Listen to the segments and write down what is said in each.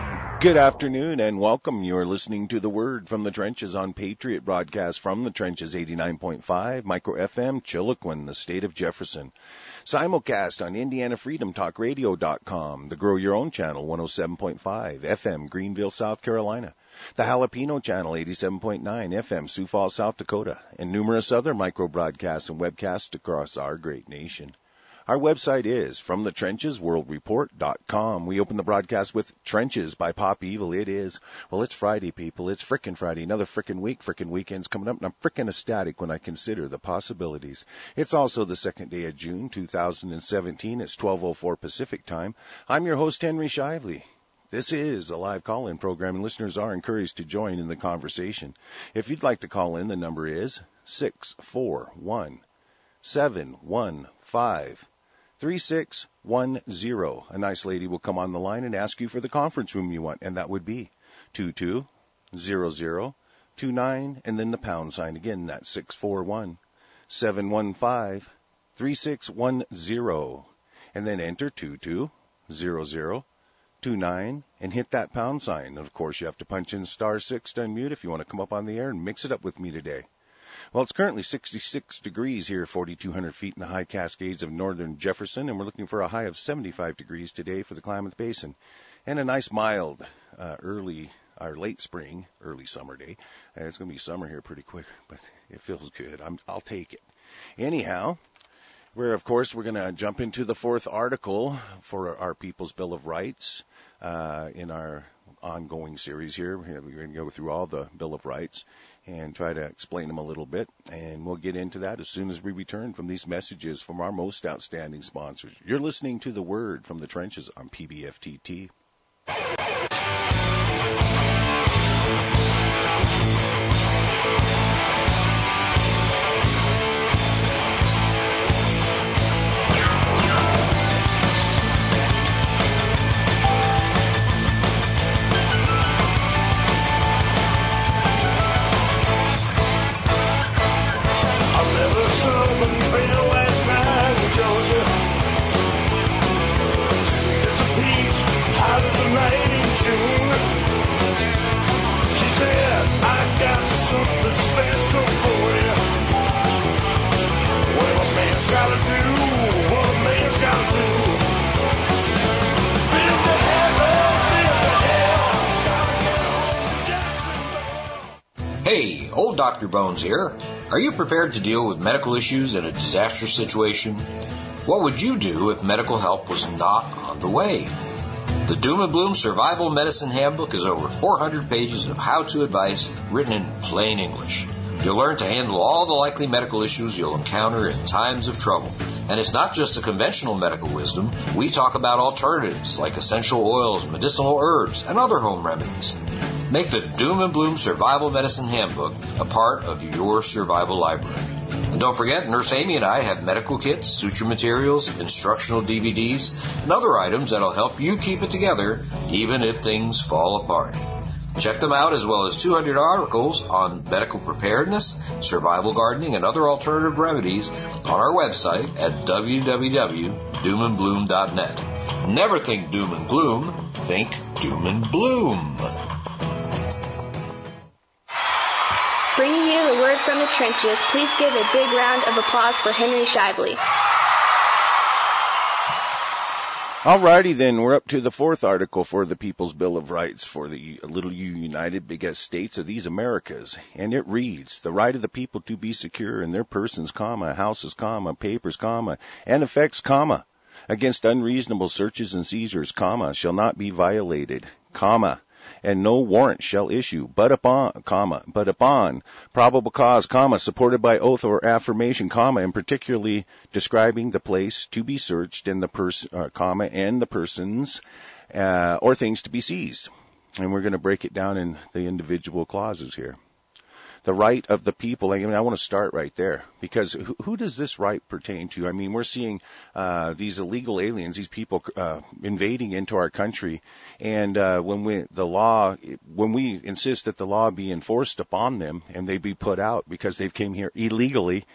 Good afternoon and welcome. You're listening to The Word from the Trenches on Patriot Broadcast from the Trenches 89.5, Micro FM, Chiloquin, the state of Jefferson. Simulcast on IndianaFreedomTalkRadio.com, the Grow Your Own channel 107.5, FM, Greenville, South Carolina, the Jalapeno channel 87.9, FM, Sioux Falls, South Dakota, and numerous other micro broadcasts and webcasts across our great nation. Our website is FromTheTrenchesWorldReport.com. We open the broadcast with Trenches by Pop Evil. It is, well, it's Friday, people. It's frickin' Friday. Another frickin' week. Frickin' weekend's coming up, and I'm frickin' ecstatic when I consider the possibilities. It's also the second day of June, 2017. It's 12:04 Pacific time. I'm your host, Henry Shively. This is a live call-in program, and listeners are encouraged to join in the conversation. If you'd like to call in, the number is 641-715-3610. A nice lady will come on the line and ask you for the conference room you want, and that would be 220029, and then the pound sign again. That's 641-715-3610, and then enter 220029 and hit that pound sign. And of course, you have to punch in *6 to unmute if you want to come up on the air and mix it up with me today. Well, it's currently 66 degrees here, 4,200 feet in the high Cascades of northern Jefferson, and we're looking for a high of 75 degrees today for the Klamath Basin, and a nice mild late spring, early summer day. And it's going to be summer here pretty quick, but it feels good. I'll take it. Anyhow, we're going to jump into the fourth article for our People's Bill of Rights in our ongoing series here. We're going to go through all the Bill of Rights and try to explain them a little bit, and we'll get into that as soon as we return from these messages from our most outstanding sponsors. You're listening to The Word from the Trenches on PBFTT. Hey, old Dr. Bones here. Are you prepared to deal with medical issues in a disastrous situation? What would you do if medical help was not on the way? The Doom and Bloom Survival Medicine Handbook is over 400 pages of how-to advice written in plain English. You'll learn to handle all the likely medical issues you'll encounter in times of trouble. And it's not just the conventional medical wisdom. We talk about alternatives like essential oils, medicinal herbs, and other home remedies. Make the Doom and Bloom Survival Medicine Handbook a part of your survival library. And don't forget, Nurse Amy and I have medical kits, suture materials, instructional DVDs, and other items that'll help you keep it together even if things fall apart. Check them out, as well as 200 articles on medical preparedness, survival gardening, and other alternative remedies on our website at www.doomandbloom.net. Never think doom and gloom, think doom and bloom. Bringing you the word from the trenches, please give a big round of applause for Henry Shively. Alrighty then, we're up to the fourth article for the People's Bill of Rights for the little united biggest states of these Americas. And it reads, the right of the people to be secure in their persons, houses, papers, and effects, against unreasonable searches and seizures, shall not be violated, and no warrant shall issue, but upon probable cause, supported by oath or affirmation, and particularly describing the place to be searched and and the persons or things to be seized. And we're going to break it down in the individual clauses here. The right of the people, I want to start right there, because who does this right pertain to? I mean, we're seeing these illegal aliens, these people invading into our country, and when we insist that the law be enforced upon them and they be put out because they've came here illegally,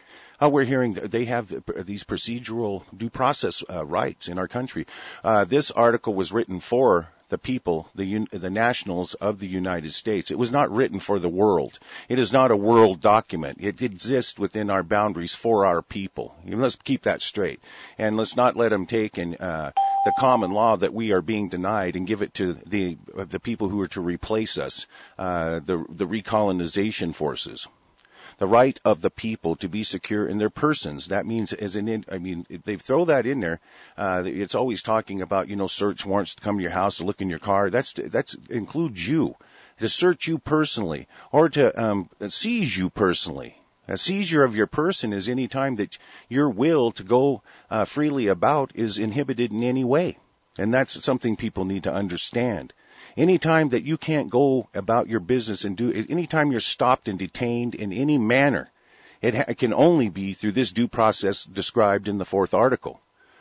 We're hearing that they have these procedural due process rights in our country. This article was written for the people, the nationals of the United States. It was not written for the world. It is not a world document. It exists within our boundaries for our people. Let's keep that straight. And let's not let them take the common law that we are being denied and give it to the people who are to replace us, the recolonization forces. The right of the people to be secure in their persons. That means they throw that in there. It's always talking about, search warrants to come to your house, to look in your car. That's includes you. To search you personally or to seize you personally. A seizure of your person is any time that your will to go freely about is inhibited in any way. And that's something people need to understand. Anytime that you can't go about your business and anytime you're stopped and detained in any manner, it can only be through this due process described in the 4th article.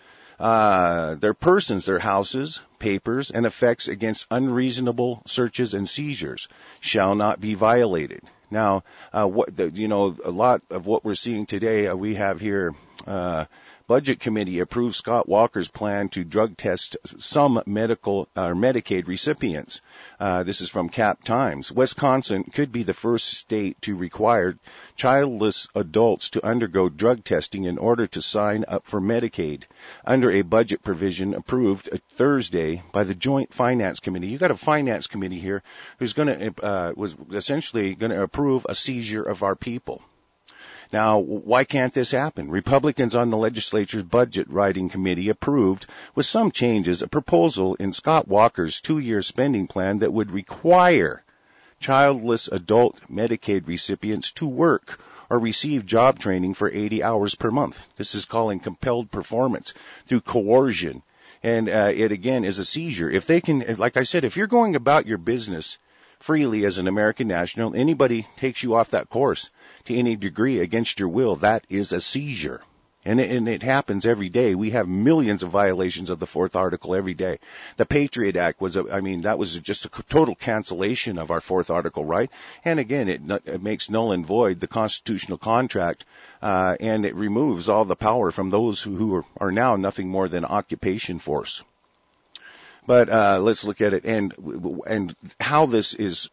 Their persons, their houses, papers, and effects against unreasonable searches and seizures shall not be violated. Now, a lot of what we're seeing today, we have here, Budget Committee approved Scott Walker's plan to drug test some Medicaid recipients. This is from Cap Times. Wisconsin could be the first state to require childless adults to undergo drug testing in order to sign up for Medicaid under a budget provision approved Thursday by the Joint Finance Committee. You got a finance committee here who's was essentially going to approve a seizure of our people. Now, why can't this happen? Republicans on the legislature's budget writing committee approved, with some changes, a proposal in Scott Walker's 2-year spending plan that would require childless adult Medicaid recipients to work or receive job training for 80 hours per month. This is calling compelled performance through coercion. And it, again, is a seizure. If they can, like I said, if you're going about your business freely as an American national, anybody takes you off that course to any degree against your will, that is a seizure. And it happens every day. We have millions of violations of the 4th article every day. The Patriot Act that was just a total cancellation of our 4th article right. And again, it makes null and void the constitutional contract, and it removes all the power from those who are now nothing more than occupation force. But let's look at it and how this is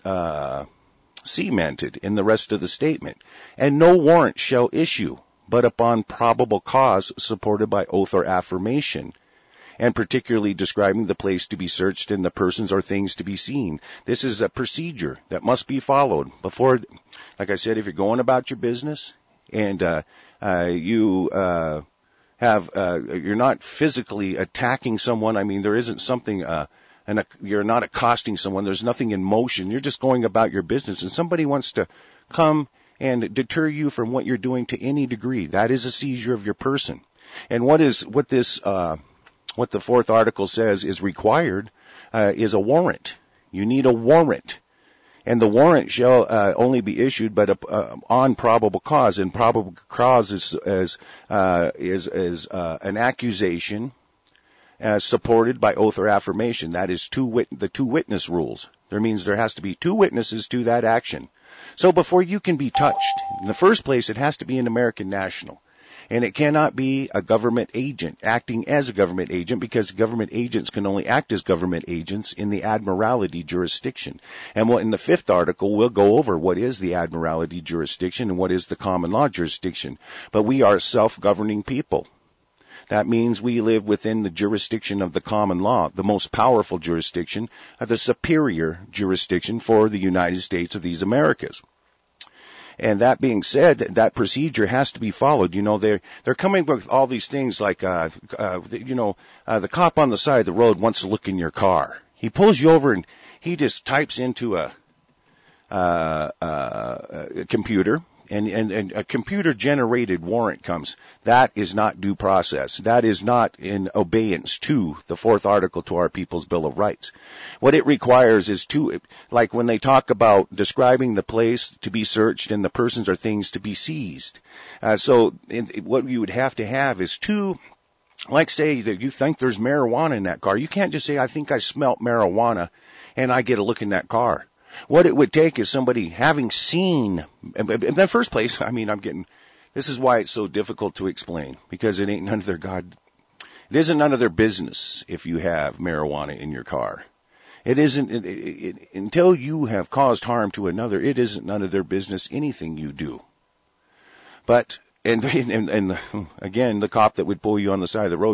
cemented in the rest of the statement. And no warrant shall issue, but upon probable cause supported by oath or affirmation, and particularly describing the place to be searched and the persons or things to be seen. This is a procedure that must be followed before, like I said, if you're going about your business and you're not physically attacking someone. There isn't something, and you're not accosting someone. There's nothing in motion. You're just going about your business, and somebody wants to come and deter you from what you're doing to any degree. That is a seizure of your person. And what the 4th article says is required is a warrant. You need a warrant. And the warrant shall only be issued, but on probable cause. And probable cause is an accusation supported by oath or affirmation. That is the 2 witness rules. That means there has to be 2 witnesses to that action. So before you can be touched, in the first place, it has to be an American national. And it cannot be a government agent acting as a government agent, because government agents can only act as government agents in the admiralty jurisdiction. And in the 5th article, we'll go over what is the admiralty jurisdiction and what is the common law jurisdiction. But we are self-governing people. That means we live within the jurisdiction of the common law, the most powerful jurisdiction, the superior jurisdiction for the United States of these Americas. And that being said, that procedure has to be followed. They're coming with all these things like, the cop on the side of the road wants to look in your car. He pulls you over and he just types into a computer, and a computer-generated warrant comes. That is not due process. That is not in obeyance to the 4th article to our People's Bill of Rights. What it requires is like when they talk about describing the place to be searched and the persons or things to be seized. What you would have to have is 2, like say that you think there's marijuana in that car. You can't just say, I think I smelt marijuana, and I get a look in that car. What it would take is somebody having seen, in the first place, I'm getting This is why it's so difficult to explain, because it isn't none of their business if you have marijuana in your car. It isn't, until you have caused harm to another, it isn't none of their business anything you do. But, and again, the cop that would pull you on the side of the road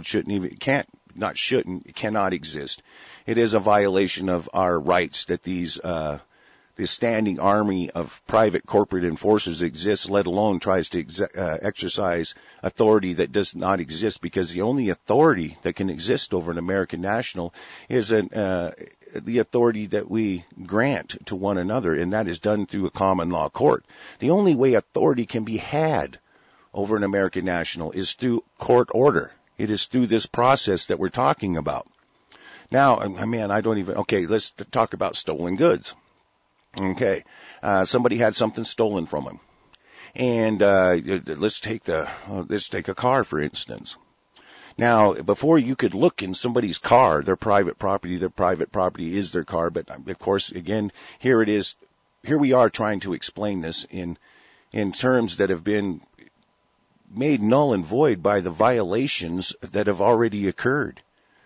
cannot exist. It is a violation of our rights that this standing army of private corporate enforcers exists, let alone tries to exercise authority that does not exist, because the only authority that can exist over an American national is the authority that we grant to one another, and that is done through a common law court. The only way authority can be had over an American national is through court order. It is through this process that we're talking about. Now, man, let's talk about stolen goods. Okay, somebody had something stolen from him, and let's take a car for instance. Now, before you could look in somebody's car, their private property is their car. But of course, again, here we are trying to explain this in terms that have been made null and void by the violations that have already occurred.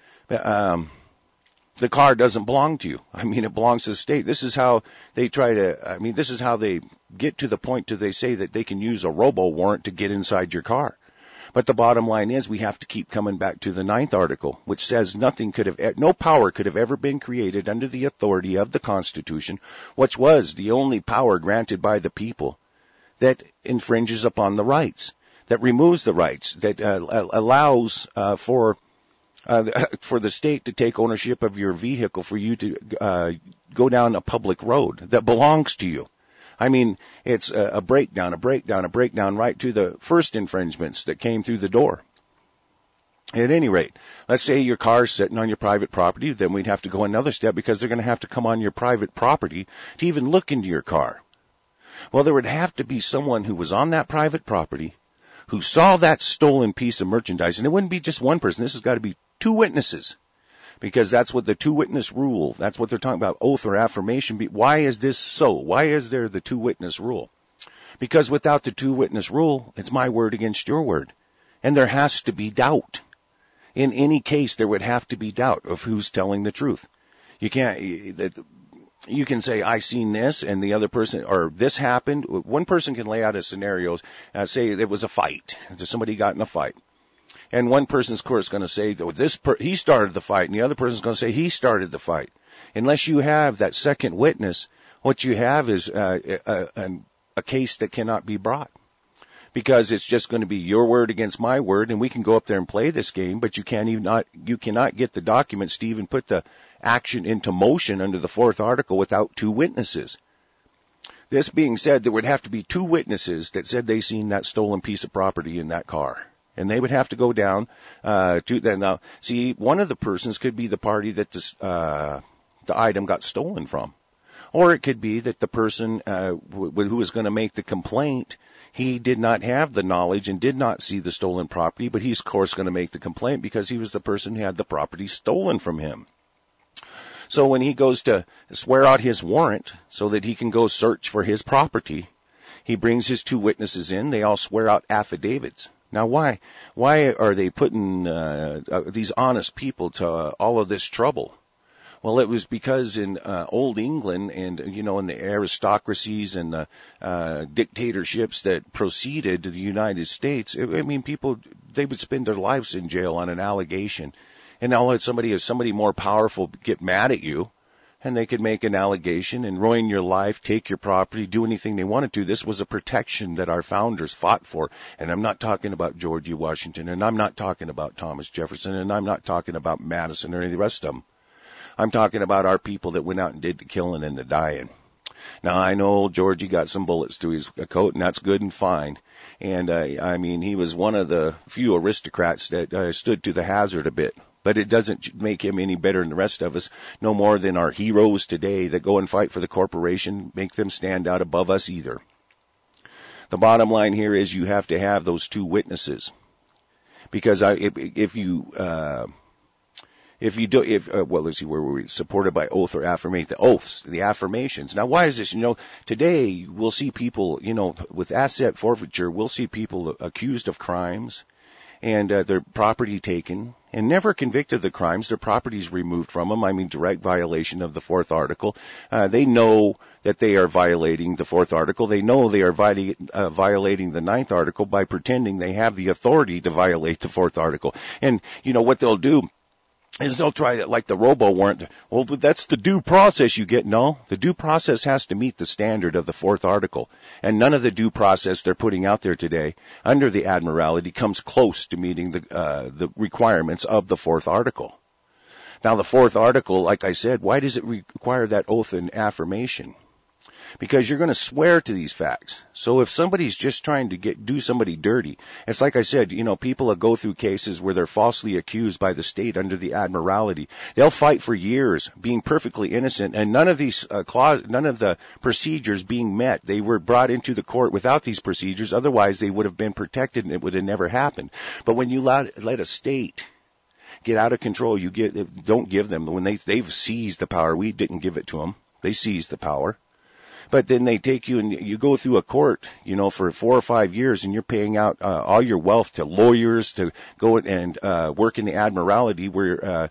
The car doesn't belong to you. I mean, it belongs to the state. This is how they this is how they get to the point to they say that they can use a robo warrant to get inside your car. But the bottom line is we have to keep coming back to the 9th article, which says no power could have ever been created under the authority of the Constitution, which was the only power granted by the people, that infringes upon the rights, that removes the rights, that allows for the state to take ownership of your vehicle, for you to go down a public road that belongs to you. I mean, it's a breakdown right to the first infringements that came through the door. At any rate, let's say your car's sitting on your private property, then we'd have to go another step, because they're going to have to come on your private property to even look into your car. Well, there would have to be someone who was on that private property, who saw that stolen piece of merchandise, and it wouldn't be just one person. This has got to be 2 witnesses, because that's what the 2-witness rule, that's what they're talking about, oath or affirmation. Why is this so? Why is there the 2-witness rule? Because without the 2-witness rule, it's my word against your word. And there has to be doubt. In any case, there would have to be doubt of who's telling the truth. You can say, I seen this, and the other person, or this happened. One person can lay out a scenario, say it was a fight. Somebody got in a fight. And one person's, of course, going to say, he started the fight, and the other person's going to say he started the fight. Unless you have that second witness, what you have is a case that cannot be brought. Because it's just going to be your word against my word, and we can go up there and play this game, but you cannot get the documents to even put the action into motion under the 4th article without 2 witnesses. This being said, there would have to be 2 witnesses that said they seen that stolen piece of property in that car. And they would have to go down to that. Now, see, one of the persons could be the party that the item got stolen from. Or it could be that the person who was going to make the complaint, he did not have the knowledge and did not see the stolen property, but he's, of course, going to make the complaint because he was the person who had the property stolen from him. So when he goes to swear out his warrant so that he can go search for his property, he brings his 2 witnesses in. They all swear out affidavits. Now, why are they putting these honest people to all of this trouble? Well, it was because in old England and, in the aristocracies and the dictatorships that preceded the United States, people, they would spend their lives in jail on an allegation. And now let somebody more powerful get mad at you, and they could make an allegation and ruin your life, take your property, do anything they wanted to. This was a protection that our founders fought for. And I'm not talking about George Washington, and I'm not talking about Thomas Jefferson, and I'm not talking about Madison or any of the rest of them. I'm talking about our people that went out and did the killing and the dying. Now, I know Georgie got some bullets through his coat, and that's good and fine. And, he was one of the few aristocrats that stood to the hazard a bit. But it doesn't make him any better than the rest of us, no more than our heroes today that go and fight for the corporation, make them stand out above us either. The bottom line here is you have to have those 2 witnesses. Because if let's see, where were we? Supported by oath or affirmation, the oaths, the affirmations. Now, why is this? Today we'll see people, with asset forfeiture, we'll see people accused of crimes and their property taken and never convicted of the crimes. Their property's removed from them. I mean, direct violation of the fourth article. They know that they are violating the fourth article. They know they are violating the ninth article by pretending they have the authority to violate the fourth article. And, what they'll do is they'll try to, like the robo warrant. Well, that's the due process you get. No, the due process has to meet the standard of the fourth article. And none of the due process they're putting out there today under the Admiralty comes close to meeting the requirements of the fourth article. Now, the fourth article, like I said, why does it require that oath and affirmation? Because you're going to swear to these facts. So if somebody's just trying to do somebody dirty, it's like I said, people that go through cases where they're falsely accused by the state under the Admiralty. They'll fight for years being perfectly innocent, and none of these none of the procedures being met. They were brought into the court without these procedures. Otherwise, they would have been protected and it would have never happened. But when you let a state get out of control, don't give them, when they've seized the power. We didn't give it to them. They seized the power. But then they take you and you go through a court, for 4 or 5 years, and you're paying out all your wealth to lawyers to go and work in the Admiralty, where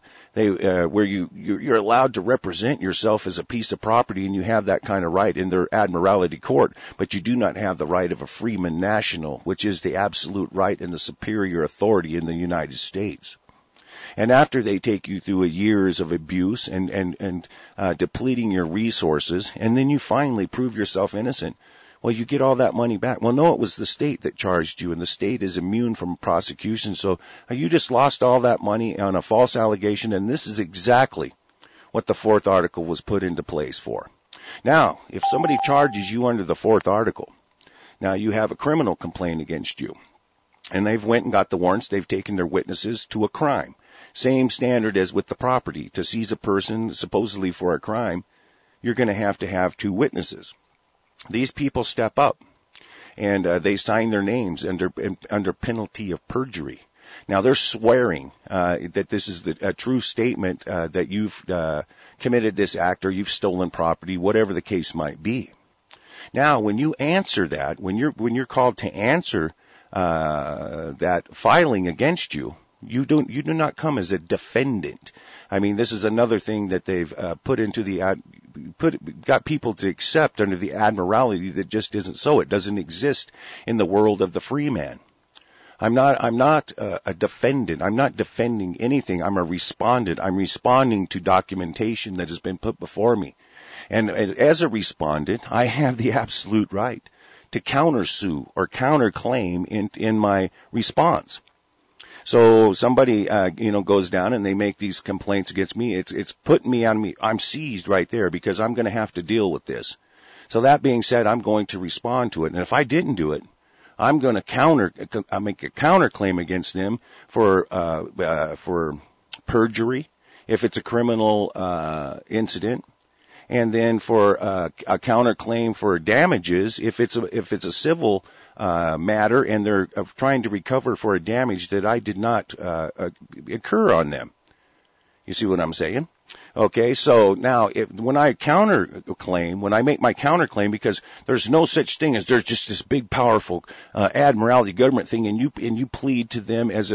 you're allowed to represent yourself as a piece of property, and you have that kind of right in their Admiralty court. But you do not have the right of a freeman national, which is the absolute right and the superior authority in the United States. And after they take you through years of abuse and depleting your resources, and then you finally prove yourself innocent, well, you get all that money back. Well, no, it was the state that charged you, and the state is immune from prosecution. So you just lost all that money on a false allegation, and this is exactly what the fourth article was put into place for. Now, if somebody charges you under the fourth article, now you have a criminal complaint against you, and they've went and got the warrants. They've taken their witnesses to a crime. Same standard as with the property. To seize a person supposedly for a crime, you're going to have 2 witnesses. These people step up, and they sign their names under penalty of perjury. Now, they're swearing that this is a true statement that you've committed this act or you've stolen property, whatever the case might be. Now, when you answer that, when you're called to answer that filing against you, you do not come as a defendant. I mean, this is another thing that they've got people to accept under the Admiralty that just isn't so. It doesn't exist in the world of the free man. I'm not a defendant. I'm not defending anything. I'm a respondent. I'm responding to documentation that has been put before me. And as a respondent, I have the absolute right to countersue or counterclaim in my response. So somebody, goes down and they make these complaints against me. It's putting me on me. I'm seized right there because I'm going to have to deal with this. So that being said, I'm going to respond to it. And if I didn't do it, I'm going to make a counterclaim against them for perjury if it's a criminal incident, and then for a counterclaim for damages if it's a civil matter and they're trying to recover for a damage that I did not occur on them. You see what I'm saying? Okay, so now when I make my counterclaim, because there's no such thing as there's just this big powerful Admiralty government thing, and you plead to them as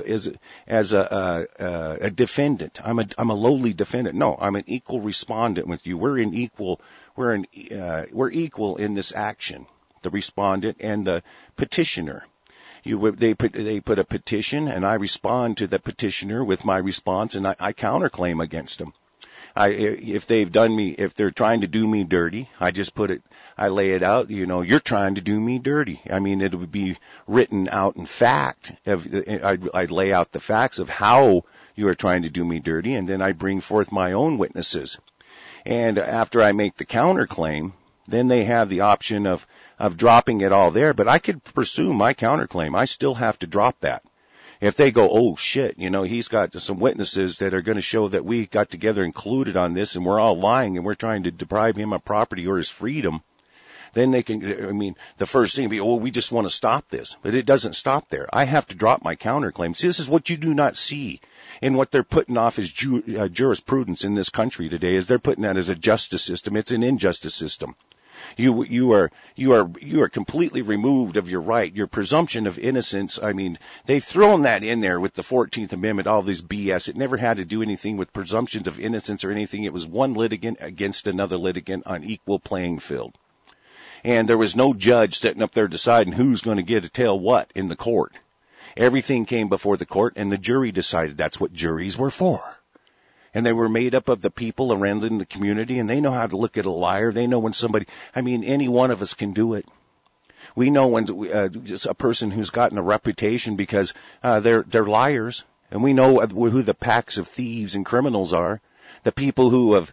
a defendant. I'm a lowly defendant. No, I'm an equal respondent with you. We're equal in this action, the respondent and the petitioner. They put a petition, and I respond to the petitioner with my response, and I counterclaim against them. If they're trying to do me dirty, I lay it out, you're trying to do me dirty. I mean, it would be written out in fact. I'd lay out the facts of how you are trying to do me dirty, and then I bring forth my own witnesses. And after I make the counterclaim, then they have the option of dropping it all there, but I could pursue my counterclaim. I still have to drop that. If they go, oh shit, he's got some witnesses that are going to show that we got together and colluded on this and we're all lying and we're trying to deprive him of property or his freedom, then they can, the first thing would be, we just want to stop this. But it doesn't stop there. I have to drop my counterclaim. See, this is what you do not see in what they're putting off as jurisprudence in this country today, is they're putting that as a justice system. It's an injustice system. You are completely removed of your right, your presumption of innocence. They've thrown that in there with the 14th Amendment, all this BS. It never had to do anything with presumptions of innocence or anything. It was one litigant against another litigant on equal playing field. And there was no judge sitting up there deciding who's going to get to tell what in the court. Everything came before the court, and the jury decided. That's what juries were for. And they were made up of the people around in the community, and they know how to look at a liar. They know when somebody, any one of us can do it. We know when just a person who's gotten a reputation because they're liars, and we know who the packs of thieves and criminals are. The people who have,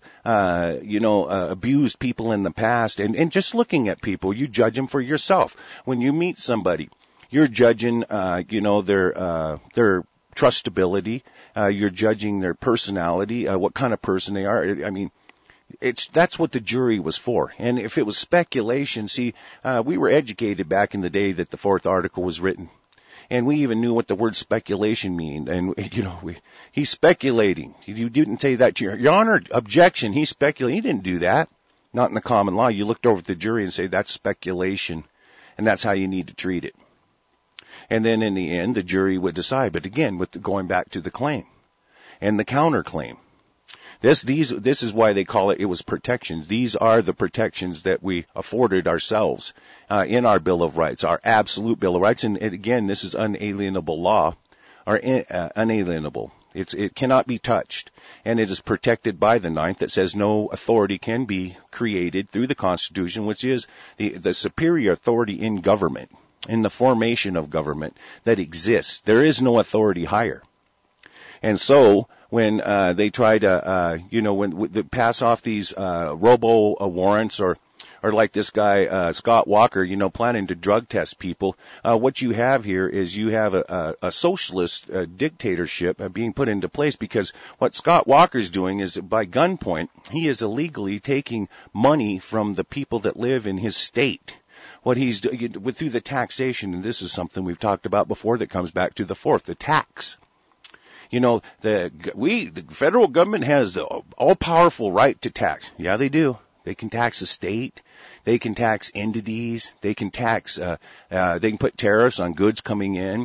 abused people in the past, and just looking at people, you judge them for yourself. When you meet somebody, you're judging, their trustability. You're judging their personality, what kind of person they are. That's what the jury was for. And if it was speculation, we were educated back in the day that the fourth article was written. And we even knew what the word speculation mean. And, he's speculating. You didn't say that to your Honor, objection, he's speculating. He didn't do that. Not in the common law. You looked over at the jury and say, that's speculation. And that's how you need to treat it. And then in the end, the jury would decide. But again, going back to the claim and the counterclaim. This is why they call it was protections. These are the protections that we afforded ourselves in our Bill of Rights, our absolute Bill of Rights. And again, this is unalienable law, or unalienable. It cannot be touched, and it is protected by the Ninth that says no authority can be created through the Constitution, which is the superior authority in government, in the formation of government that exists. There is no authority higher. And so when they try to, when they pass off these robo warrants, or like this guy Scott Walker, planning to drug test people, what you have here is you have a socialist dictatorship being put into place, because what Scott Walker's doing is, by gunpoint, he is illegally taking money from the people that live in his state. What he's doing through the taxation, and this is something we've talked about before that comes back to the fourth, the tax. The federal government has the all-powerful right to tax. Yeah, they do. They can tax a state. They can tax entities. They can tax, they can put tariffs on goods coming in.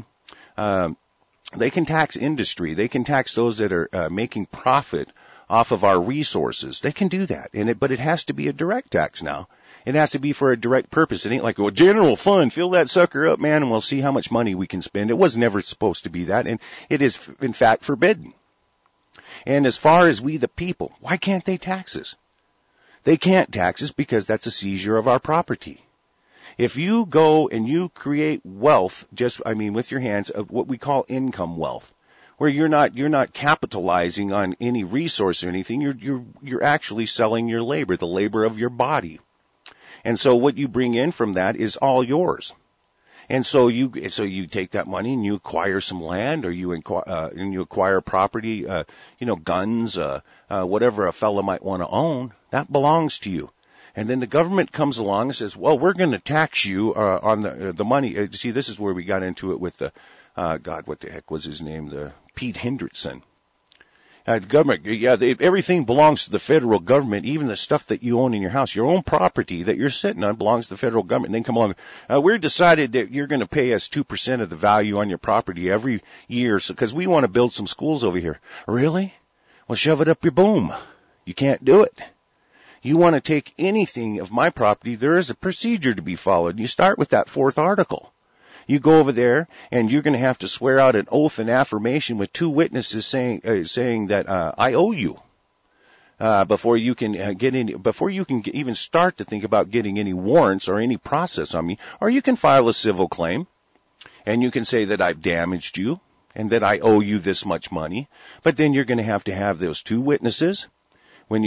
They can tax industry. They can tax those that are making profit off of our resources. They can do that. But it has to be a direct tax now. It has to be for a direct purpose. It ain't like, general fund, fill that sucker up, man, and we'll see how much money we can spend. It was never supposed to be that, and it is, in fact, forbidden. And as far as we the people, why can't they tax us? They can't tax us because that's a seizure of our property. If you go and you create wealth, with your hands, of what we call income wealth, where you're not capitalizing on any resource or anything, you're actually selling your labor, the labor of your body. And so what you bring in from that is all yours. And so you take that money and you acquire some land, or you acquire property, guns, whatever a fellow might want to own, that belongs to you. And then the government comes along and says, well, we're going to tax you on the money. See, this is where we got into it with the what the heck was his name? The Pete Hendrickson. Government, everything belongs to the federal government, even the stuff that you own in your house. Your own property that you're sitting on belongs to the federal government. And then come along, we're decided that you're going to pay us 2% of the value on your property every year, because we want to build some schools over here. Really? Well, shove it up your boom. You can't do it. You want to take anything of my property, there is a procedure to be followed. You start with that fourth article. You go over there, and you're going to have to swear out an oath and affirmation with two witnesses saying that I owe you before you can even start to think about getting any warrants or any process on me. Or you can file a civil claim, and you can say that I've damaged you and that I owe you this much money. But then you're going to have those two witnesses. To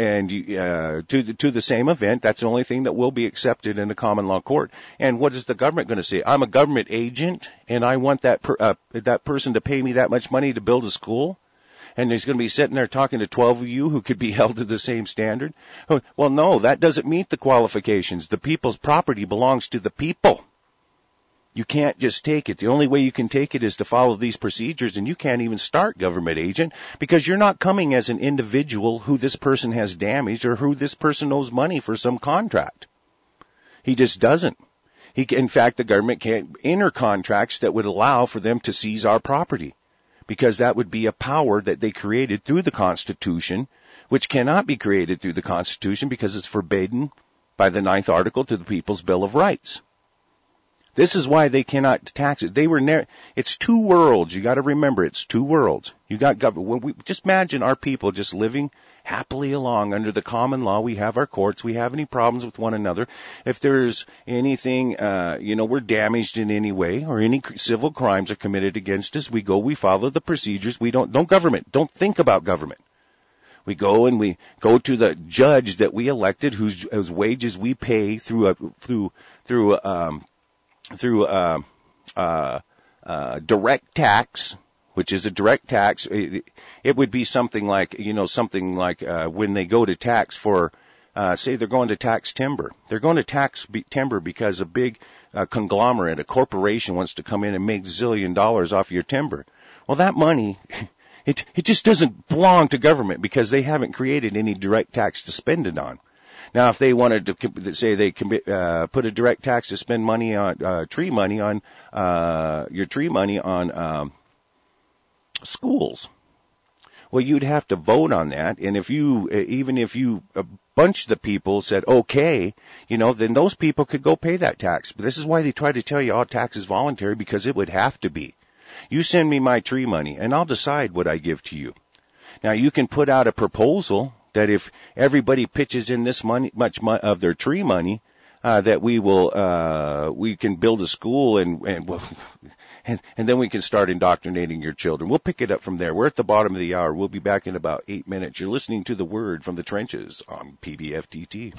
the same event. That's the only thing that will be accepted in a common law court. And what is the government going to say? I'm a government agent, and I want that person to pay me that much money to build a school. and he's going to be sitting there talking to 12 of you who could be held to the same standard? Well, no, that doesn't meet the qualifications. The people's property belongs to the people. You can't just take it. The only way you can take it is to follow these procedures, and you can't even start, government agent, because you're not coming as an individual who this person has damaged or who this person owes money for some contract. He just doesn't. In fact, the government can't enter contracts that would allow for them to seize our property, because that would be a power that they created through the Constitution, which cannot be created through the Constitution because it's forbidden by the 9th Article to the People's Bill of Rights. This is why they cannot tax it. It's two worlds. You got to remember, it's two worlds. You got government. Just imagine our people just living happily along under the common law. We have our courts. We have any problems with one another. If there's anything, we're damaged in any way, or any civil crimes are committed against us, we follow the procedures. We don't don't think about government. We go and we go to the judge that we elected, whose wages we pay through direct tax, which is a direct tax. It would be something like when they go to tax for, say they're going to tax timber. They're going to tax timber because a big conglomerate, a corporation wants to come in and make $1 zillion off your timber. Well, that money, it just doesn't belong to government because they haven't created any direct tax to spend it on. Now, if they wanted to say they put a direct tax to spend money on your tree money on schools, well, you'd have to vote on that. And even if a bunch of the people said okay, then those people could go pay that tax. But this is why they try to tell you all tax is voluntary, because it would have to be. You send me my tree money, and I'll decide what I give to you. Now, you can put out a proposal that if everybody pitches in this much of their tree money, that we can build a school and then we can start indoctrinating your children. We'll pick it up from there. We're at the bottom of the hour. We'll be back in about 8 minutes. You're listening to The Word from the Trenches on PBFTT.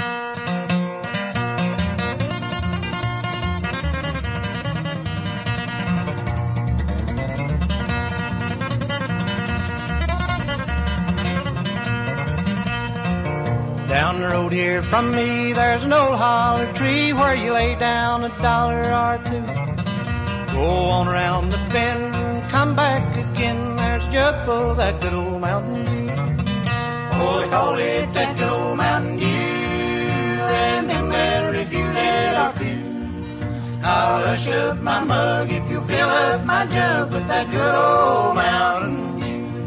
Down the road here from me, there's an old holler tree where you lay down $1 or $2. Go on around the bend, come back again, there's a jug full of that good old Mountain Dew. Oh, they call it that good old Mountain Dew, and them that refuse it are few. I'll hush up my mug if you fill up my jug with that good old Mountain Dew.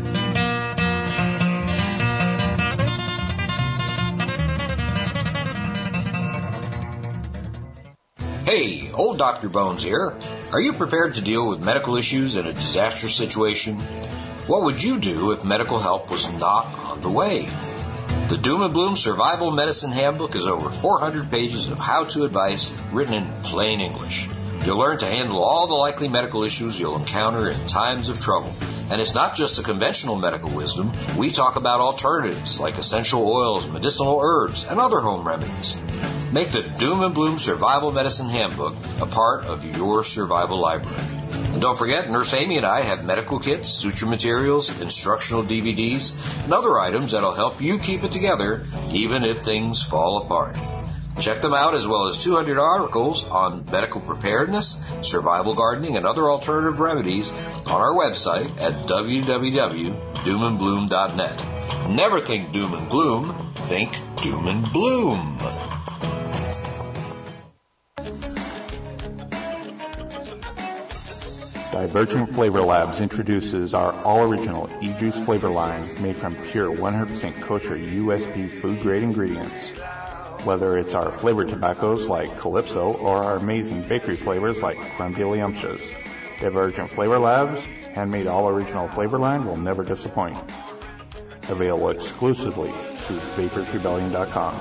Hey, old Dr. Bones here. Are you prepared to deal with medical issues in a disaster situation? What would you do if medical help was not on the way? The Doom and Bloom Survival Medicine Handbook is over 400 pages of how-to advice written in plain English. You'll learn to handle all the likely medical issues you'll encounter in times of trouble. And it's not just the conventional medical wisdom. We talk about alternatives like essential oils, medicinal herbs, and other home remedies. Make the Doom and Bloom Survival Medicine Handbook a part of your survival library. And don't forget, Nurse Amy and I have medical kits, suture materials, instructional DVDs, and other items that'll help you keep it together even if things fall apart. Check them out, as well as 200 articles on medical preparedness, survival gardening, and other alternative remedies on our website at www.doomandbloom.net. Never think doom and gloom, think doom and bloom. Divergent Flavor Labs introduces our all-original e-juice flavor line made from pure 100% kosher USP food-grade ingredients. Whether it's our flavored tobaccos like Calypso or our amazing bakery flavors like Crumbilyumptious, Divergent Flavor Labs' handmade all-original flavor line will never disappoint. Available exclusively through VaporsRebellion.com.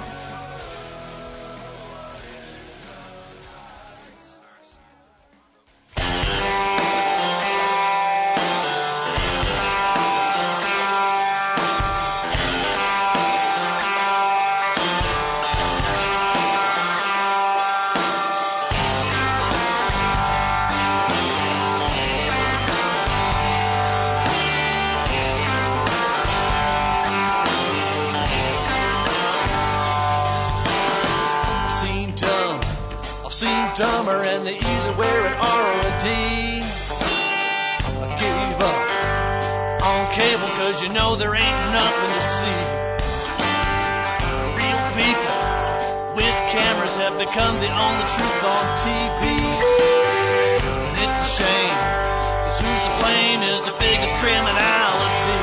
dumber and they either wear an R or a D. I gave up on cable cause you know there ain't nothing to see. Real people with cameras have become the only truth on TV. And it's a shame, cause who's to blame is the biggest criminality.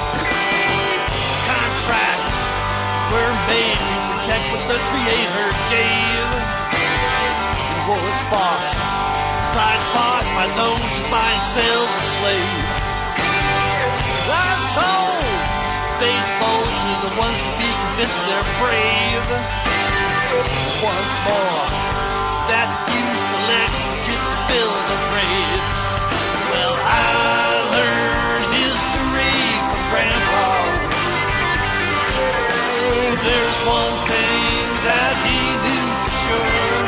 Contracts were made to protect what the Creator gave. It was fought, side fought by those who buy and sell the slave. I was told, baseball to the ones to be convinced they're brave. Once more, that few selects gets to fill the graves. Well, I learned history from Grandpa. There's one thing that he knew for sure.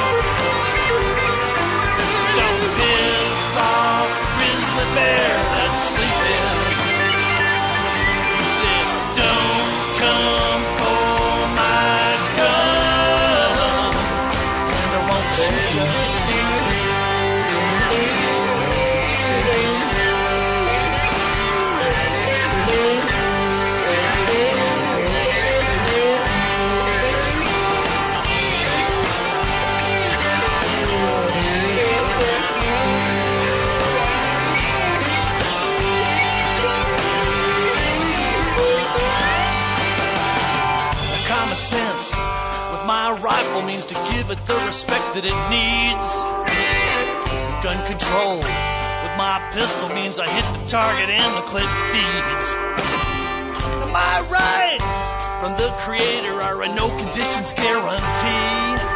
Don't piss off the grizzly bear that's sleeping. He said, don't come for my gun, and I won't shoot you. Sense with my rifle means to give it the respect that it needs. Gun control with my pistol means I hit the target and the clip feeds. And my rights from the Creator are a no conditions guarantee.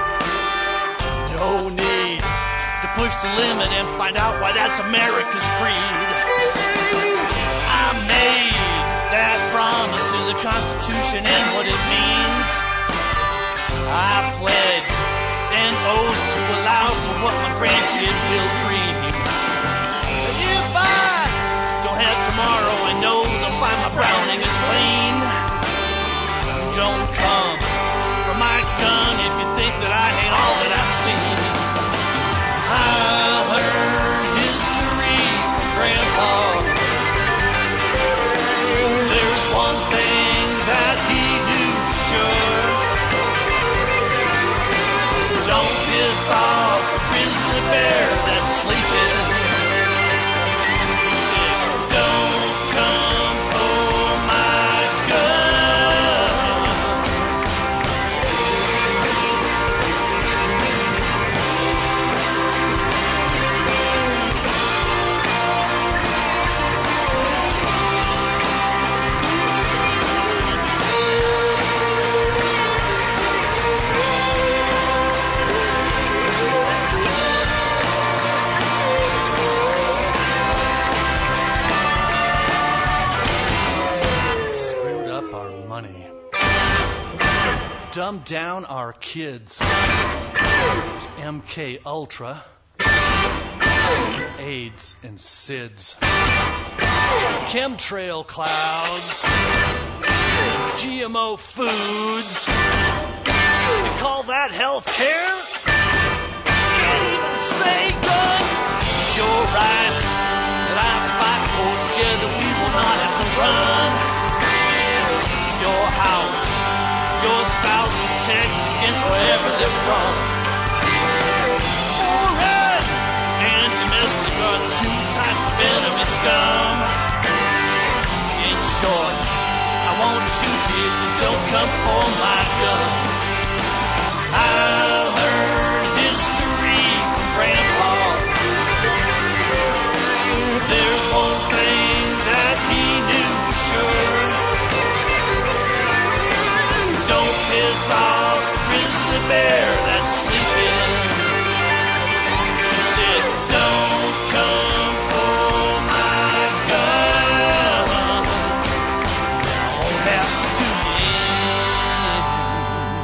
No need to push the limit and find out why that's America's creed. I made that promise to the Constitution and what it means. I pledge an oath to allow for what my grandkid will dream. If I don't have tomorrow, I know they'll find my Browning is clean. Don't come for my gun if you think that I hate all that I've seen. I learned history from Grandpa. There's one thing that he knew for sure. Don't piss off a grizzly bear that's sleeping. He said, don't come for my gun. Dumb down our kids. There's MK Ultra, AIDS and SIDS, chemtrail clouds, GMO foods. You call that health care? Can't even say gun. It's your rights that I fight for. Together we will not have to run. Your house, your spouse, protect against wherever they're from. Foreign and domestic are the two types of enemy scum. In short, I won't shoot you if you don't come for my gun. I learned history from Grandpa. There's one thing that he knew for sure. Don't piss off the grizzly bear that's sleeping. He said, don't come for my gun. I won't have to do it.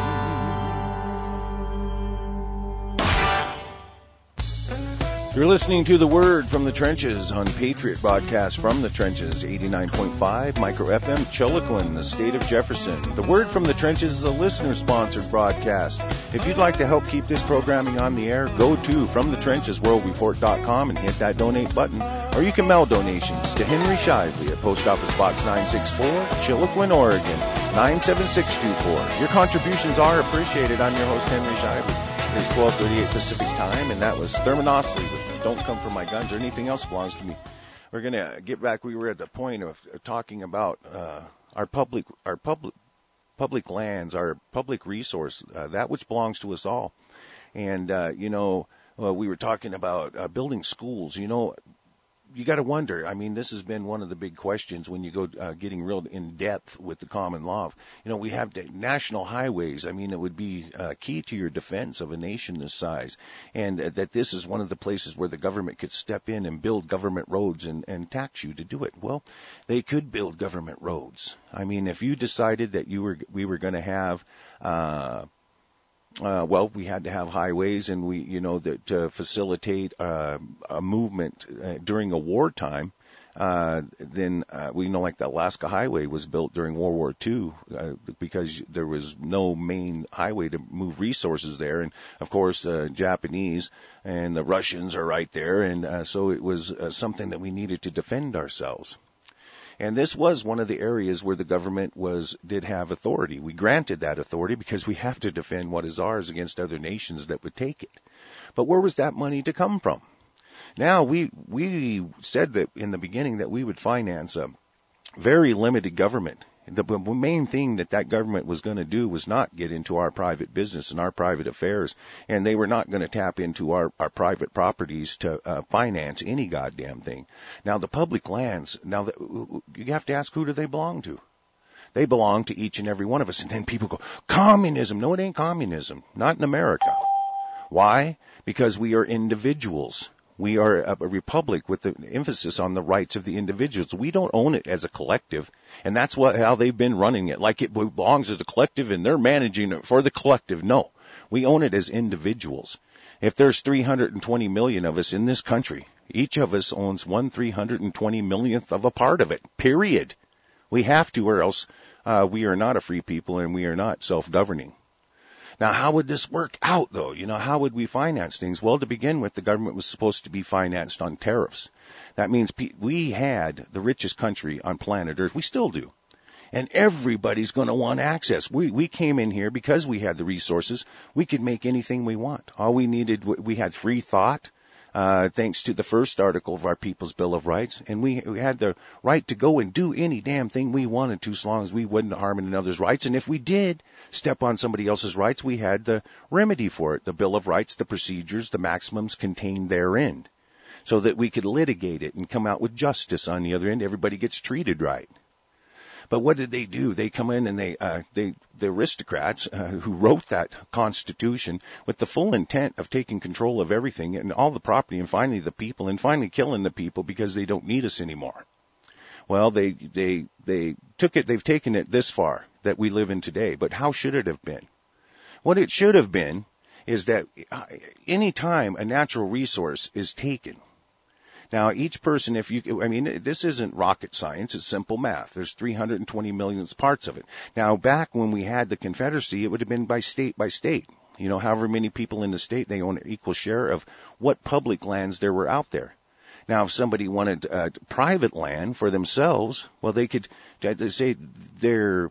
You're listening to The Word from the Trenches on Patriot Broadcast from the Trenches, 89.5 Micro FM, Chiloquin, the state of Jefferson. The Word from the Trenches is a listener-sponsored broadcast. If you'd like to help keep this programming on the air, go to FromTheTrenchesWorldReport.com and hit that donate button, or you can mail donations to Henry Shively at Post Office Box 964, Chiloquin, Oregon, 97624. Your contributions are appreciated. I'm your host, Henry Shively. It's 12:38 Pacific Time, and that was Thermonosity with Don't Come For My Guns or Anything Else Belongs to Me. We're going to get back. We were at the point of talking about our public lands, our public resource, that which belongs to us all. And, we were talking about building schools. You got to wonder. I mean, this has been one of the big questions when you go getting real in depth with the common law. We have national highways. I mean, it would be key to your defense of a nation this size, and that this is one of the places where the government could step in and build government roads and tax you to do it. Well, they could build government roads. I mean, if you decided that we were going to have we had to have highways, and to facilitate a movement during a wartime. Then we know, like the Alaska Highway was built during World War II because there was no main highway to move resources there, and of course Japanese and the Russians are right there, and so it was something that we needed to defend ourselves. And this was one of the areas where the government did have authority. We granted that authority because we have to defend what is ours against other nations that would take it. But where was that money to come from? Now, we said that in the beginning that we would finance a very limited government. The main thing that government was going to do was not get into our private business and our private affairs, and they were not going to tap into our private properties to finance any goddamn thing. Now, the public lands, you have to ask, who do they belong to? They belong to each and every one of us. And then people go, communism. No, it ain't communism. Not in America. Why? Because we are individuals. We are a republic with the emphasis on the rights of the individuals. We don't own it as a collective, and that's how they've been running it, like it belongs as a collective and they're managing it for the collective. No, we own it as individuals. If there's 320 million of us in this country, each of us owns 1/320 millionth of a part of it, period. We have to, or else we are not a free people and we are not self-governing. Now, how would this work out, though? How would we finance things? Well, to begin with, the government was supposed to be financed on tariffs. That means we had the richest country on planet Earth. We still do. And everybody's going to want access. We came in here because we had the resources. We could make anything we want. All we needed, we had free thought, thanks to the first article of our People's Bill of Rights. And we had the right to go and do any damn thing we wanted to, as long as we wouldn't harm another's rights. And if we did step on somebody else's rights, we had the remedy for it. The Bill of Rights, the procedures, the maximums contained therein, so that we could litigate it and come out with justice on the other end. Everybody gets treated right. But what did they do? They come in and the aristocrats who wrote that Constitution with the full intent of taking control of everything and all the property, and finally the people, and finally killing the people because they don't need us anymore. Well, they took it. They've taken it this far that we live in today. But how should it have been? What it should have been is that any time a natural resource is taken. Now, each person, this isn't rocket science, it's simple math. There's 320 million parts of it. Now, back when we had the Confederacy, it would have been by state. However many people in the state, they own an equal share of what public lands there were out there. Now, if somebody wanted private land for themselves, well, they say their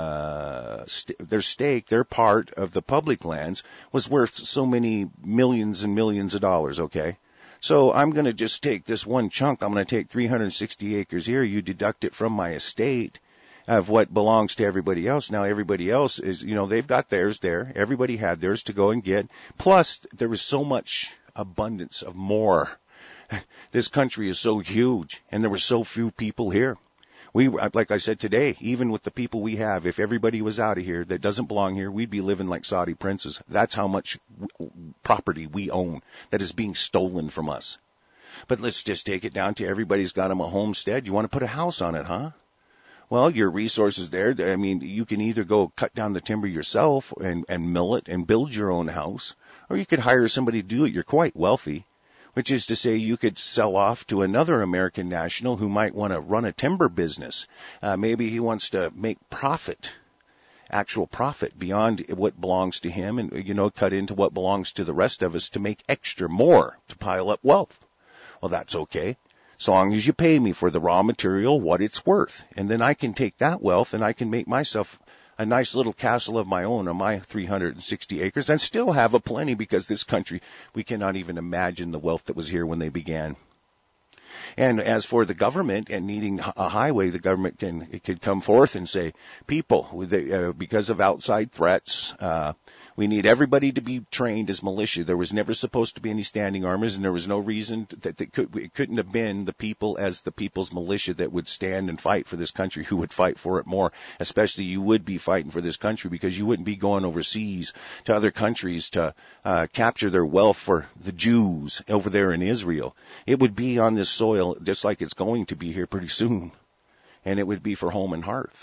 stake, their part of the public lands was worth so many millions and millions of dollars, okay? So I'm going to just take this one chunk. I'm going to take 360 acres here. You deduct it from my estate of what belongs to everybody else. Now everybody else is, they've got theirs there. Everybody had theirs to go and get. Plus, there was so much abundance of more. This country is so huge, and there were so few people here. Like I said today, even with the people we have, if everybody was out of here that doesn't belong here, we'd be living like Saudi princes. That's how much property we own that is being stolen from us. But let's just take it down to everybody's got them a homestead. You want to put a house on it, huh? Well, your resources there, you can either go cut down the timber yourself and mill it and build your own house, or you could hire somebody to do it. You're quite wealthy. which is to say you could sell off to another American national who might want to run a timber business. Maybe he wants to make profit, actual profit beyond what belongs to him, and, cut into what belongs to the rest of us to make extra more, to pile up wealth. Well, that's okay, so long as you pay me for the raw material what it's worth. And then I can take that wealth and I can make myself a nice little castle of my own on my 360 acres and still have a plenty, because this country, we cannot even imagine the wealth that was here when they began. And as for the government and needing a highway, the government could come forth and say, people, because of outside threats, we need everybody to be trained as militia. There was never supposed to be any standing armies, and there was no reason that it couldn't have been the people as the people's militia that would stand and fight for this country, who would fight for it more. Especially you would be fighting for this country, because you wouldn't be going overseas to other countries to capture their wealth for the Jews over there in Israel. It would be on this soil just like it's going to be here pretty soon, and it would be for home and hearth.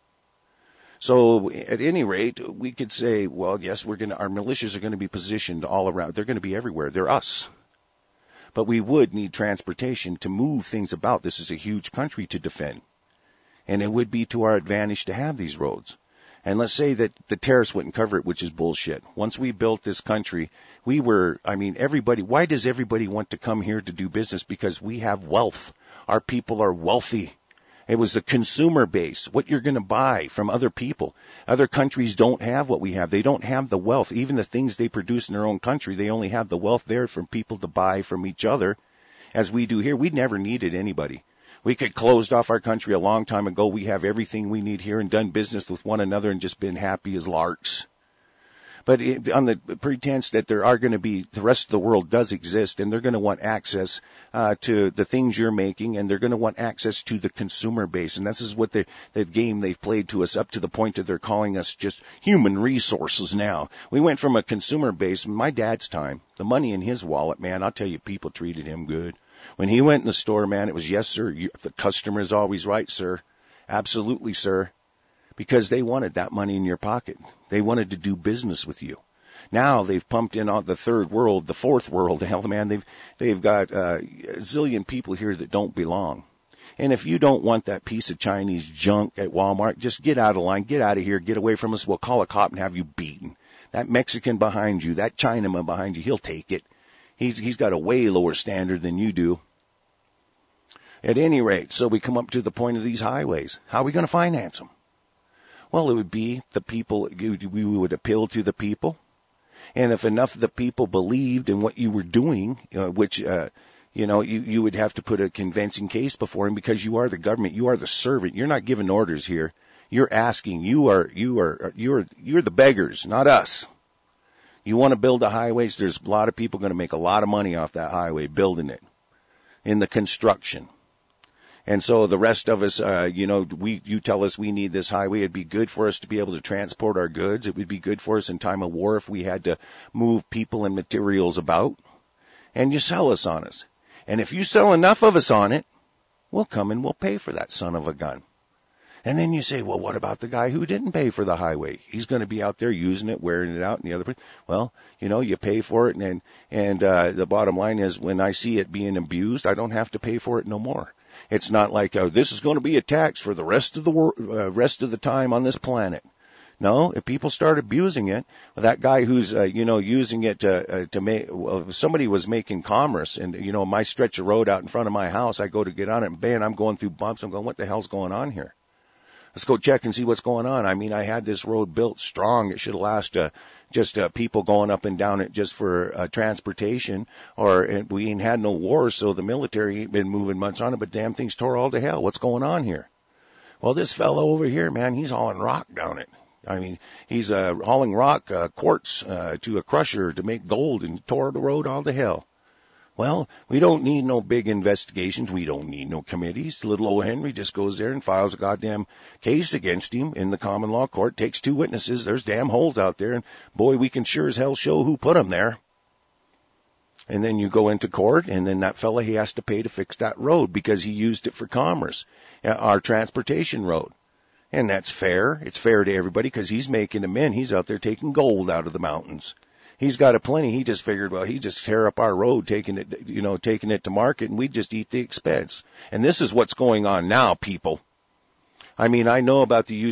So at any rate, we could say, well, yes, our militias are going to be positioned all around. They're going to be everywhere. They're us. But we would need transportation to move things about. This is a huge country to defend. And it would be to our advantage to have these roads. And let's say that the tariffs wouldn't cover it, which is bullshit. Once we built this country, everybody, why does everybody want to come here to do business? Because we have wealth. Our people are wealthy. It was the consumer base, what you're going to buy from other people. Other countries don't have what we have. They don't have the wealth. Even the things they produce in their own country, they only have the wealth there for people to buy from each other, as we do here. We never needed anybody. We could closed off our country a long time ago. We have everything we need here and done business with one another and just been happy as larks. But on the pretense that there are going to be, the rest of the world does exist, and they're going to want access to the things you're making, and they're going to want access to the consumer base. And this is what the game they've played to us, up to the point that they're calling us just human resources now. We went from a consumer base, in my dad's time, the money in his wallet, man, I'll tell you, people treated him good. When he went in the store, man, it was, yes, sir, the customer is always right, sir. Absolutely, sir. Because they wanted that money in your pocket. They wanted to do business with you. Now they've pumped in all the third world, the fourth world. Hell, man, they've got a zillion people here that don't belong. And if you don't want that piece of Chinese junk at Walmart, just get out of line, get out of here, get away from us. We'll call a cop and have you beaten. That Mexican behind you, that Chinaman behind you, he'll take it. He's got a way lower standard than you do. At any rate, so we come up to the point of these highways. How are we going to finance them? Well, it would be the people, we would appeal to the people. And if enough of the people believed in what you were doing, which, you would have to put a convincing case before him, because you are the government, you are the servant. You're not giving orders here. You're asking, you're the beggars, not us. You want to build the highways, there's a lot of people going to make a lot of money off that highway, building it, in the construction. And so the rest of us, you tell us we need this highway. It'd be good for us to be able to transport our goods. It would be good for us in time of war if we had to move people and materials about. And you sell us on us. And if you sell enough of us on it, we'll come and we'll pay for that son of a gun. And then you say, well, what about the guy who didn't pay for the highway? He's going to be out there using it, wearing it out, and the other. Well, you pay for it, and the bottom line is, when I see it being abused, I don't have to pay for it no more. It's not like this is going to be a tax for the rest of the time on this planet. No, if people start abusing it, that guy who's using it to make, well, if somebody was making commerce, and my stretch of road out in front of my house, I go to get on it, and bam, I'm going through bumps. I'm going, what the hell's going on here? Let's go check and see what's going on. I mean, I had this road built strong. It should last just people going up and down it just for transportation. We ain't had no wars, so the military ain't been moving much on it, but damn things tore all to hell. What's going on here? Well, this fellow over here, man, he's hauling rock down it. I mean, he's hauling rock, quartz, to a crusher to make gold, and tore the road all to hell. Well, we don't need no big investigations. We don't need no committees. Little old Henry just goes there and files a goddamn case against him in the common law court, takes 2 witnesses. There's damn holes out there, and boy, we can sure as hell show who put them there. And then you go into court, and then that fella, he has to pay to fix that road because he used it for commerce, our transportation road. And that's fair. It's fair to everybody because he's making them in. He's out there taking gold out of the mountains. He's got a plenty. He just figured, well, he just tear up our road, taking it to market, and we just eat the expense. And this is what's going on now, people. I mean, I know about the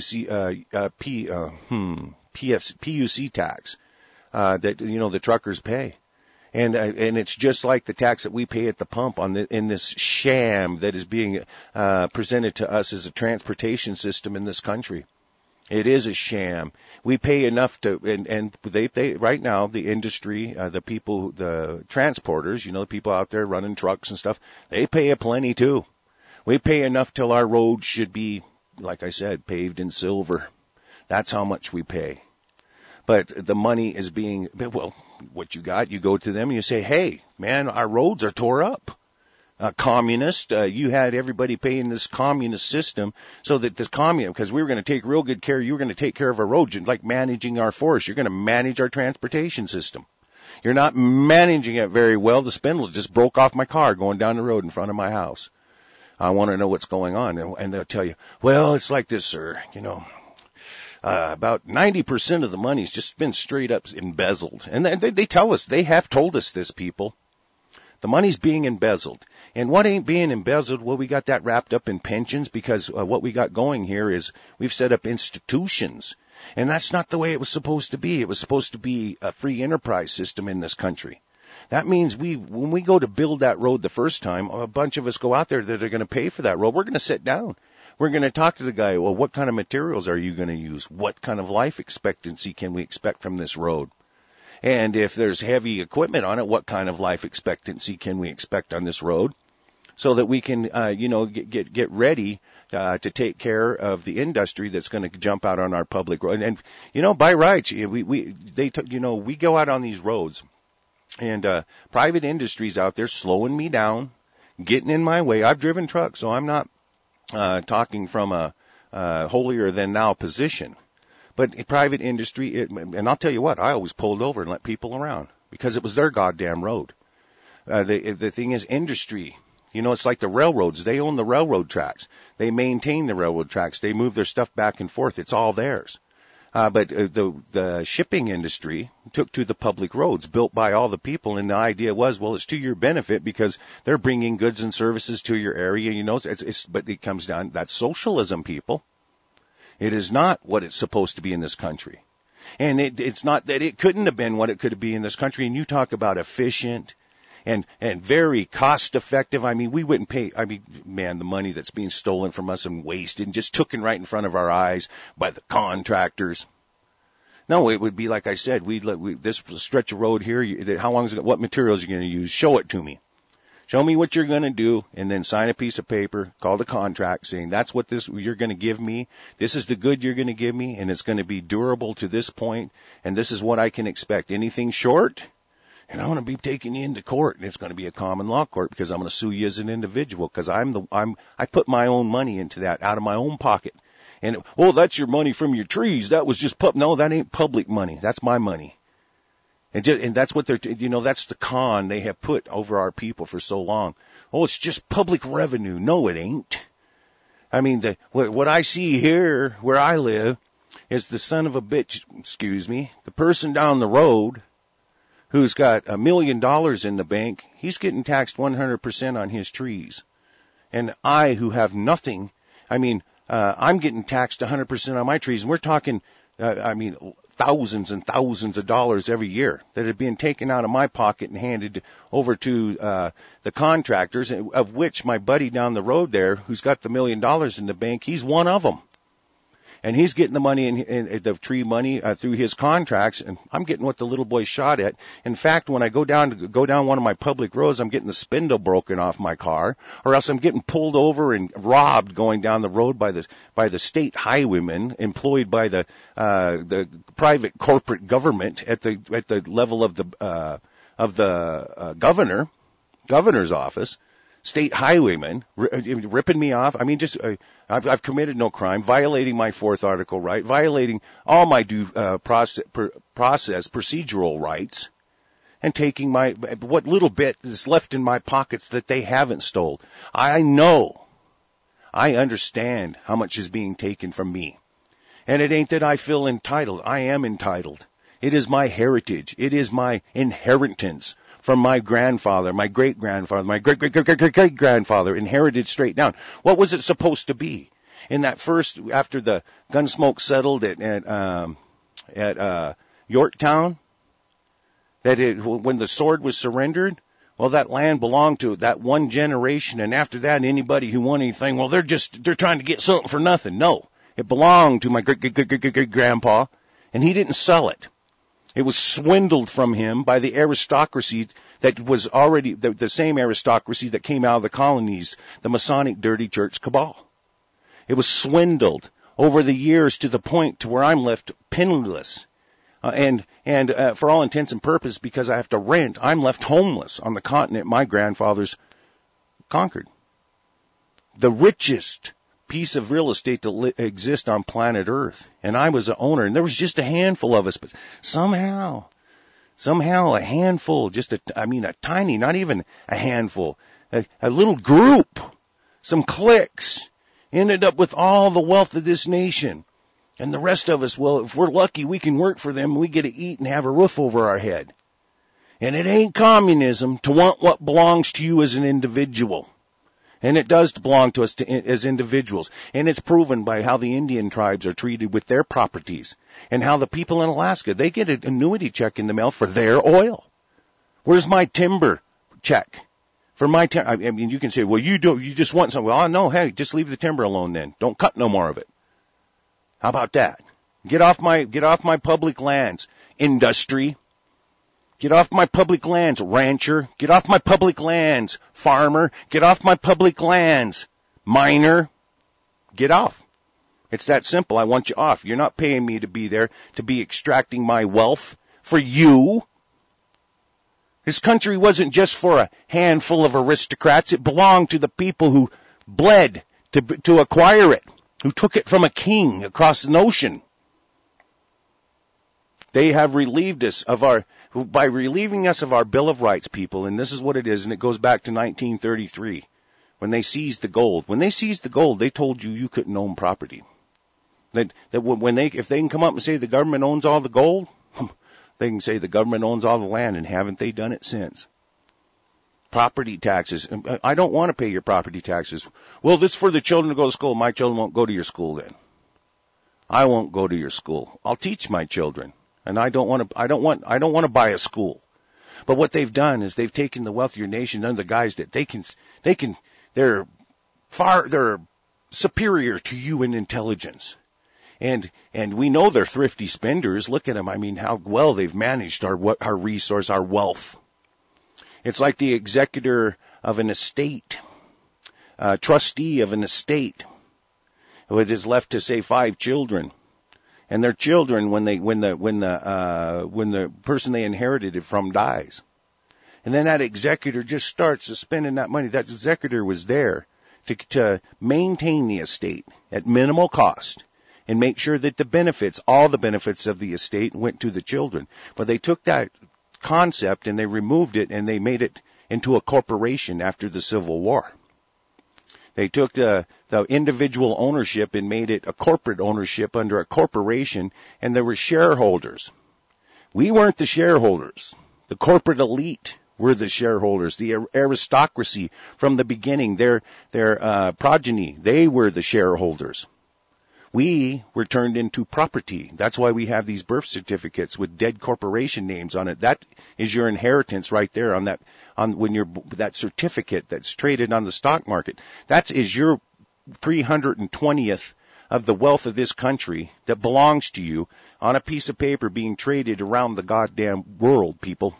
PUC tax that the truckers pay, and it's just like the tax that we pay at the pump in this sham that is being presented to us as a transportation system in this country. It is a sham. We pay enough and they right now, the industry, the people, the transporters, the people out there running trucks and stuff, they pay a plenty too. We pay enough till our roads should be, like I said, paved in silver. That's how much we pay. But the money is being, well, what you got, you go to them and you say, hey, man, our roads are tore up. Communist, you had everybody paying this communist system so that this because we were going to take real good care, you were going to take care of our roads, like managing our forests. You're going to manage our transportation system. You're not managing it very well. The spindle just broke off my car going down the road in front of my house. I want to know what's going on. And they'll tell you, well, it's like this, sir, about 90% of the money's just been straight up embezzled. And they tell us, they have told us this, people. The money's being embezzled. And what ain't being embezzled? Well, we got that wrapped up in pensions because what we got going here is we've set up institutions. And that's not the way it was supposed to be. It was supposed to be a free enterprise system in this country. That means when we go to build that road the first time, a bunch of us go out there that are going to pay for that road. We're going to sit down. We're going to talk to the guy. Well, what kind of materials are you going to use? What kind of life expectancy can we expect from this road? And if there's heavy equipment on it, what kind of life expectancy can we expect on this road? So that we can, get ready to take care of the industry that's going to jump out on our public road. And by rights, we go out on these roads, and private industries out there slowing me down, getting in my way. I've driven trucks, so I'm not talking from a holier than thou position. But private industry, and I'll tell you what, I always pulled over and let people around because it was their goddamn road. The thing is industry. It's like the railroads. They own the railroad tracks. They maintain the railroad tracks. They move their stuff back and forth. It's all theirs. But the shipping industry took to the public roads built by all the people, and the idea was, well, it's to your benefit because they're bringing goods and services to your area. But it comes down, that's socialism, people. It is not what it's supposed to be in this country. And it's not that it couldn't have been what it could be in this country. And you talk about efficient and very cost effective. I mean, we wouldn't pay, the money that's being stolen from us and wasted and just taken right in front of our eyes by the contractors. No, it would be like I said, this stretch of road here, how long is it, what materials are you going to use? Show it to me. Show me what you're going to do, and then sign a piece of paper, call the contract, saying that's what you're going to give me. This is the good you're going to give me, and it's going to be durable to this point, and this is what I can expect. Anything short, and I'm going to be taking you into court, and it's going to be a common law court because I'm going to sue you as an individual because I put my own money into that out of my own pocket. And that's your money from your trees. That was just no, that ain't public money. That's my money. And that's what that's the con they have put over our people for so long. Oh, it's just public revenue. No, it ain't. I mean, what I see here where I live is the son of a bitch, the person down the road who's got $1 million in the bank, he's getting taxed 100% on his trees. And I, who have nothing, I'm getting taxed 100% on my trees. And we're talking, thousands and thousands of dollars every year that are being taken out of my pocket and handed over to the contractors, of which my buddy down the road there, who's got the $1 million in the bank, he's one of them. And he's getting the money in the tree money through his contracts, and I'm getting what the little boy shot at. In fact, when I go down one of my public roads, I'm getting the spindle broken off my car, or else I'm getting pulled over and robbed going down the road by the state highwaymen employed by the private corporate government at the level of the governor's office. State highwaymen ripping me off. I've committed no crime, violating my fourth article right, violating all my due process procedural rights, and taking what little bit is left in my pockets that they haven't stole. I understand how much is being taken from me, and it ain't that I feel entitled. I am entitled. It is my heritage. It is my inheritance from my grandfather, my great-grandfather, my great-great-great-great-grandfather, inherited straight down. What was it supposed to be? In that first, after the Gunsmoke settled at Yorktown, when the sword was surrendered, well, that land belonged to that one generation, and after that, anybody who won anything, well, they're trying to get something for nothing. No, it belonged to my great-great-great-great-grandpa, and he didn't sell it. It was swindled from him by the aristocracy that was already the same aristocracy that came out of the colonies, the Masonic dirty church cabal. It was swindled over the years to the point to where I'm left penniless. And for all intents and purposes, because I have to rent, I'm left homeless on the continent my grandfathers conquered. The richest piece of real estate to exist on planet Earth. And I was an owner, and there was just a handful of us, but somehow a handful, a tiny, not even a handful, a little group, some cliques, ended up with all the wealth of this nation. And the rest of us, well, if we're lucky, we can work for them and we get to eat and have a roof over our head. And it ain't communism to want what belongs to you as an individual. And it does belong to us as individuals. And it's proven by how the Indian tribes are treated with their properties. And how the people in Alaska, they get an annuity check in the mail for their oil. Where's my timber check? For my timber, I mean, you can say, well, you just want something. Well, no, hey, just leave the timber alone then. Don't cut no more of it. How about that? Get off my public lands, industry. Get off my public lands, rancher. Get off my public lands, farmer. Get off my public lands, miner. Get off. It's that simple. I want you off. You're not paying me to be there, to be extracting my wealth for you. This country wasn't just for a handful of aristocrats. It belonged to the people who bled to acquire it, who took it from a king across an ocean. They have relieved us by relieving us of our Bill of Rights, people, and this is what it is, and it goes back to 1933, when they seized the gold. When they seized the gold, they told you couldn't own property. If they can come up and say the government owns all the gold, they can say the government owns all the land, and haven't they done it since? Property taxes. I don't want to pay your property taxes. Well, this is for the children to go to school. My children won't go to your school then. I won't go to your school. I'll teach my children. And I don't want to buy a school. But what they've done is they've taken the wealth of your nation under the guise that they're superior to you in intelligence. And we know they're thrifty spenders. Look at them. I mean, how well they've managed our resource, our wealth. It's like the executor of an estate, trustee of an estate, who is left to say 5 children. And their children, when the person they inherited it from dies. And then that executor just starts spending that money. That executor was there to maintain the estate at minimal cost and make sure that all the benefits of the estate went to the children. But they took that concept and they removed it and they made it into a corporation after the Civil War. They took the individual ownership and made it a corporate ownership under a corporation, and there were shareholders. We weren't the shareholders. The corporate elite were the shareholders. The aristocracy from the beginning, their progeny, they were the shareholders. We were turned into property. That's why we have these birth certificates with dead corporation names on it. That is your inheritance right there on that certificate that's traded on the stock market. That is your 320th of the wealth of this country that belongs to you on a piece of paper being traded around the goddamn world, people.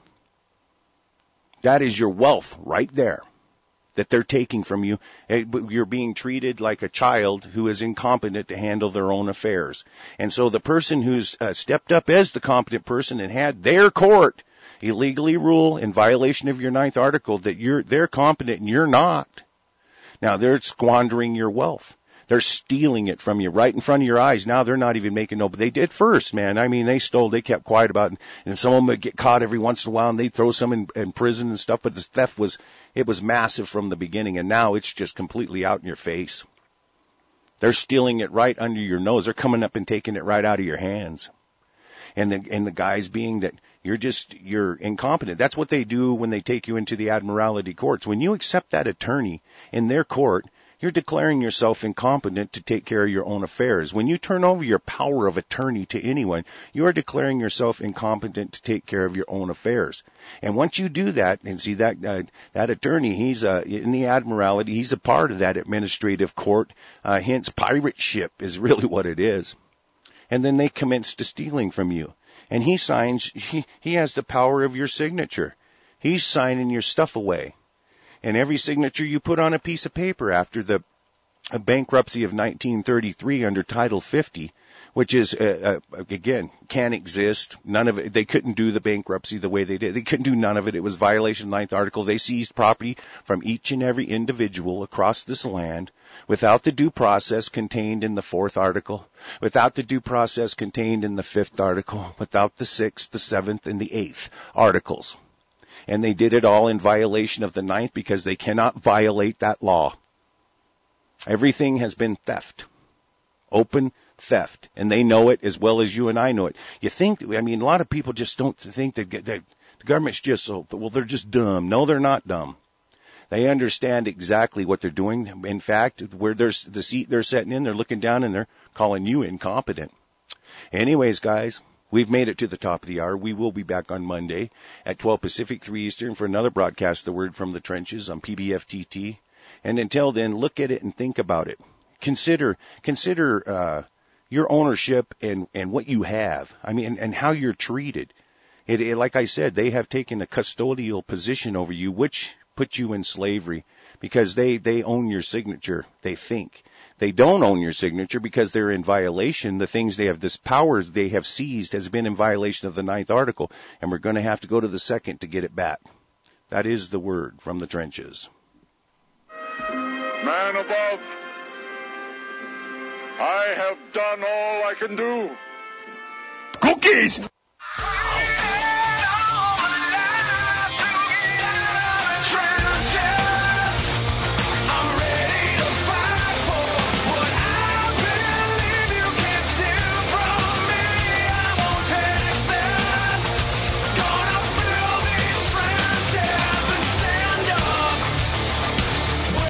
That is your wealth right there that they're taking from you. You're being treated like a child who is incompetent to handle their own affairs. And so the person who's stepped up as the competent person and had their court illegally rule in violation of your 9th article that they're competent and you're not. Now they're squandering your wealth. They're stealing it from you right in front of your eyes. Now they're not even making but they did first, man. I mean, they kept quiet about it. And some of them would get caught every once in a while and they'd throw some in prison and stuff. But the theft was massive from the beginning. And now it's just completely out in your face. They're stealing it right under your nose. They're coming up and taking it right out of your hands. And the guise being that you're incompetent. That's what they do when they take you into the Admiralty courts. When you accept that attorney in their court, you're declaring yourself incompetent to take care of your own affairs. When you turn over your power of attorney to anyone, you are declaring yourself incompetent to take care of your own affairs. And once you do that, and see that attorney, he's in the Admiralty, he's a part of that administrative court, hence pirate ship is really what it is. And then they commence to stealing from you. And he signs, he has the power of your signature. He's signing your stuff away. And every signature you put on a piece of paper after the bankruptcy of 1933 under Title 50, which is, again, can't exist. None of it. They couldn't do the bankruptcy the way they did. They couldn't do none of it. It was violation of the 9th Article. They seized property from each and every individual across this land without the due process contained in the 4th Article, without the due process contained in the 5th Article, without the 6th, the 7th, and the 8th Articles. And they did it all in violation of the 9th because they cannot violate that law. Everything has been theft. Open theft. And they know it as well as you and I know it. You think, a lot of people just don't think that the government's just so, well, they're just dumb. No, they're not dumb. They understand exactly what they're doing. In fact, where there's the seat they're sitting in, they're looking down and they're calling you incompetent. Anyways, guys. We've made it to the top of the hour. We will be back on Monday at 12 Pacific, 3 Eastern for another broadcast, The Word from the Trenches on PBFTT. And until then, look at it and think about it. Consider your ownership and what you have. And how you're treated. It, like I said, they have taken a custodial position over you, which puts you in slavery because they own your signature, they think. They don't own your signature because they're in violation. The things they have, this power they have seized has been in violation of the 9th Article, and we're going to have to go to the 2nd to get it back. That is the word from the trenches. Man above, I have done all I can do. Cookies!